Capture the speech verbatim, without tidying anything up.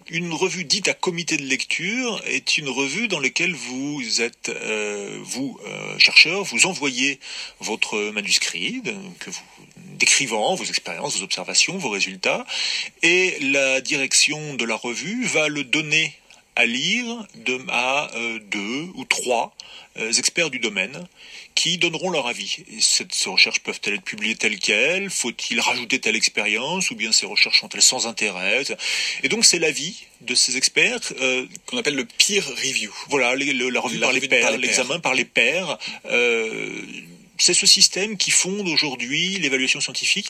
une revue dite à comité de lecture est une revue dans laquelle vous êtes, euh, vous, euh, chercheurs, vous envoyez votre manuscrit, que vous décrivant vos expériences, vos observations, vos résultats, et la direction de la revue va le donner à lire de, à euh, deux ou trois euh, experts du domaine qui donneront leur avis. Et cette, ces recherches peuvent-elles être publiées telles quelles? Faut-il rajouter telle expérience? Ou bien ces recherches sont-elles sans intérêt? Et donc c'est l'avis de ces experts euh, qu'on appelle le peer review. Voilà, les, le, la revue la par revue les pairs, l'examen par les pairs. Euh, c'est ce système qui fonde aujourd'hui l'évaluation scientifique.